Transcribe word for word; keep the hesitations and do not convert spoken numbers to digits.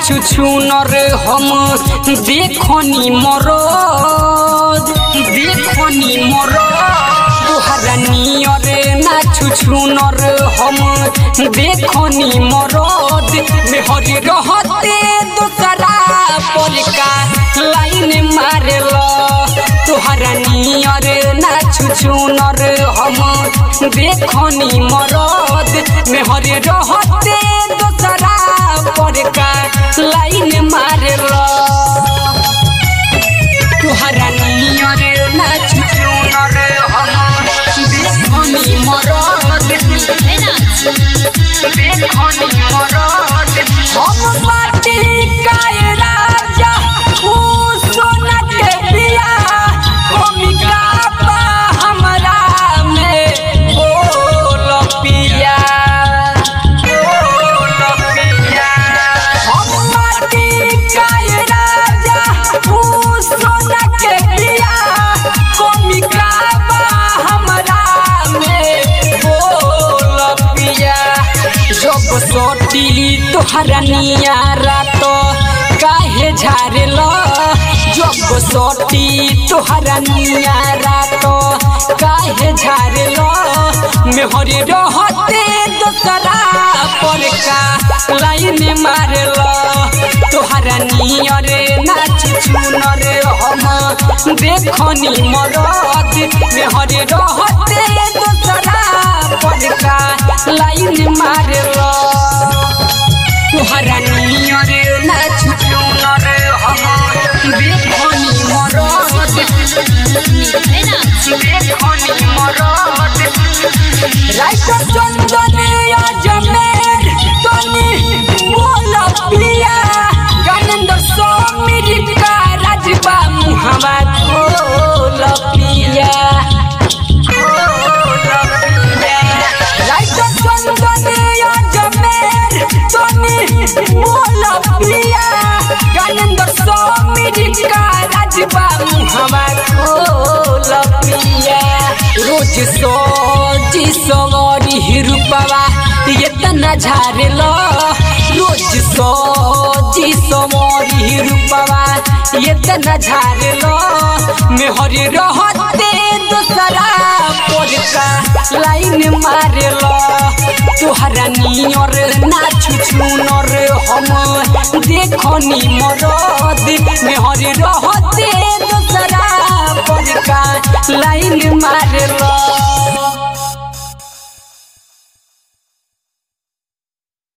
छुछुनर हम देखनी मरद देखनी मरद तोहरा नियर ना छुछुनर हम देखनी मरद मेहर रहते दोसरा परिका लाइन मारेल तोहरा नियर ना छुछुनर हम देखनी मरद मेहर रहते दोसरा परिका लाइन मारेल तोहरा नियर ना छुछुनर हम देखनी मरद देखनी मरद हम माटी काए राजा ऊ सोना के बिया भूमिका बा हमरा में ओ लपिया ओ लपिया हम माटी काए राजा ऊ सोना के बिया भूमिका बा हमरा में ओ लपिया जब सोटी तोहरा नियारा तो काहे झारेल जब सोटी तोहरा नियारा तो काहे झारेल मेहर रहते दोसरा परिका लाइन मारेल तोहरा नियर ना छुछुनर हम देखनी मरद मेहर रहते दोसरा परिका लाइन मारेल तोहरा नियर ना छुछुनर हम देखनी मरद देखनी मरद राइट चंदन अजमेर तनी बोल पिया गणेंद्र समीर का राजबा मुहावा खोल पिया राइट चंदन अजमेर तनी बोल पिया गणेंद्र समीर का राजबा मुहावा खोल पिया रोज सोजी सवारी हिरुपवा इतना झारेल रोज सोजी सवारी हिरुपवा इतना झारेल मेहर रहते दोसरा परिका लाइन मारेल तोहरा नियर ना छुछुनर हम देखनी मरद मेहर रहते दोसरा परिका लाइन मारेल।